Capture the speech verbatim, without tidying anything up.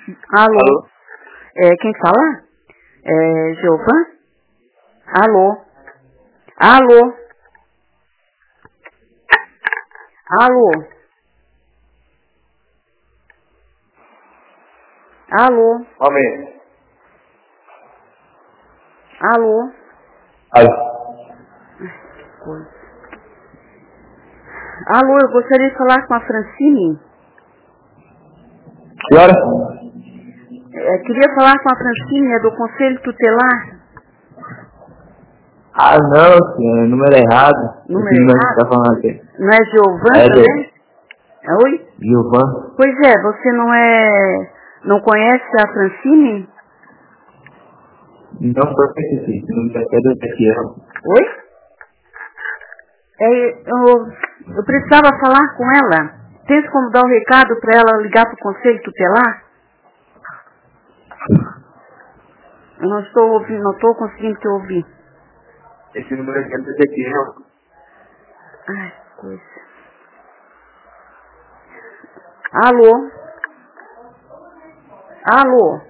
Alô? Alô? É, quem fala? É Giovan? Alô? Alô? Alô? Alô? Amém. Alô? Alô? Coisa. Alô, eu gostaria de falar com a Francine. Que hora? É, queria falar com a Francine, é do Conselho Tutelar. Ah, não, senhor. Número errado. Número Esse número que errado? tá falando aqui. Não é Giovan É, também? É, oi? Gilvan? Pois é, você não é... Não conhece a Francine? Não foi esse número aqui é do Ezequiel. Oi? É, eu, eu precisava falar com ela. Tem como dar um recado para ela ligar para o Conselho Tutelar? Eu não estou ouvindo, não estou conseguindo te ouvir. Esse número aqui é do Ezequiel. Ai, coisa. Alô? Alô?